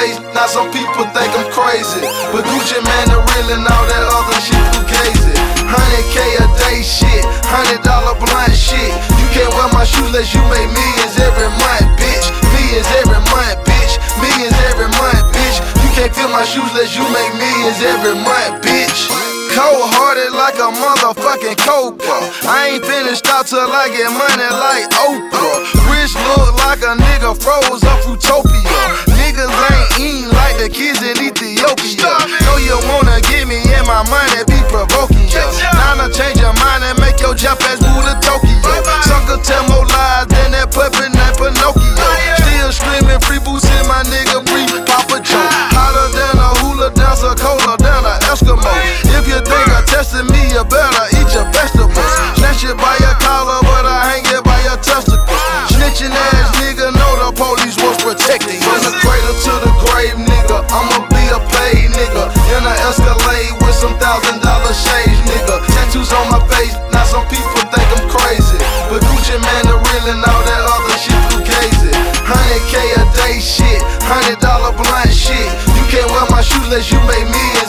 face, now some people think I'm crazy. But Gucci Man the real and all that other shit fugazi. 100K a day shit, $100 blunt shit. You can't wear my shoes unless you make millions every month, bitch. Millions every month, bitch. Millions every month, bitch. You can't fill my shoes unless you make millions every month, bitch. Cold-hearted like a motherfucking cobra. I ain't finished out till I get money like Oprah. Rich look like a nigga froze up Utopia. Niggas ain't eating like the kids in Ethiopia. Know you wanna get me and my money be provoking ya. Now to change your mind and make your jump ass move to Tokyo. Sucker tell more lies than that puppet named Pinocchio. Still screaming free boots in my nigga free Papa Joe. Hotter than a hula dancer, colder than a Eskimo. If you think of testing me, you better eat your vegetables. Snatch it by your collar, but I hang it by your testicles. Snitching ass nigga, know the police was protecting you. From the cradle to the grave, nigga, I'ma be a paid nigga. In a Escalade with some $1,000 shades, nigga. Tattoos on my face, now some people think I'm crazy. But Gucci Man the real and all that other shit fugazi. 100K a day shit, $100 blunt shit. You can't wear my shoes unless you make me